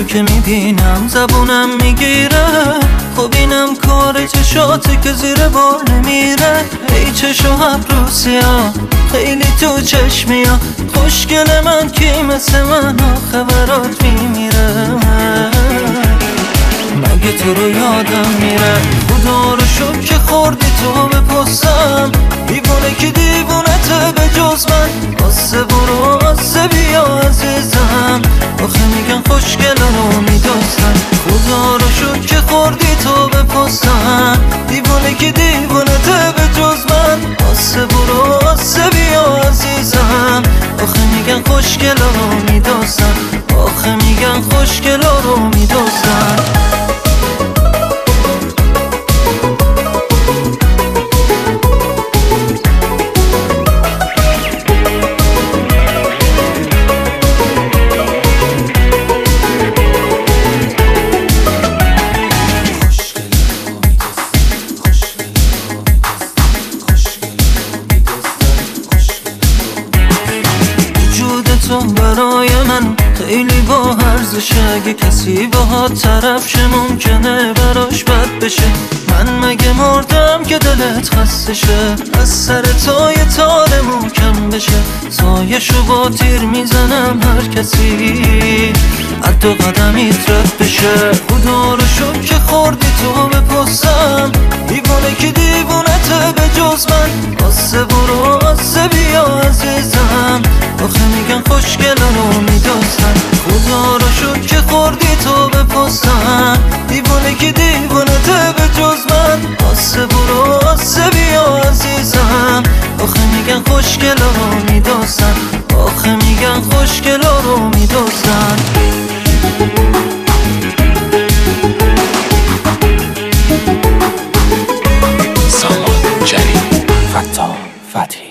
تو که میبینم زبونم میگیره، خب اینم کار چشاته که زیر بار نمیره. ای چشو ابرو سیاه خیلی تو چشمیا، خوشگل من کی مثل من آخه برات میمیره. مگه تو رو یادم میره، خدا رو شکر که خوردی تو به پستم. دیوونه که دیوونته به جز من، آسه برو آسه بیا عزیزم. آخه میگن خوشگل رو میدوستن، خدا رو شکر که خوردی تو به پستم. دیوونه که دیوونته به جز من، آسه برو آسه بیا عزیزم. آخه میگن خوشگل رو میدوستن، آخه میگن خوشگل رو میدوستن. تو برای من خیلی با ارزشه، اگه کسی باهات طرف شه ممکنه براش بد بشه. من مگه مردم که دلت خسته شه، از سر تو یه تار محکم بشه. سایشو با تیر میزنم هر کسی از دو قدمیت رد بشه. خدا رو شکر که خوردی تو به پستم. دیوونه که دیوونته به جز من، آسه برو آسه بیا عزیزم. آخه میگن خوشگل رو میدوستن، خدا رو شکر که خوردی تو به پستم. دیوونه که دیوونته به جز من، آسه برو آسه بیا عزیزم. آخه میگن خوشگل رو میدوستن، آخه میگن خوشگل رو میدوستن. سامان جلیلی، فتاح فتحی.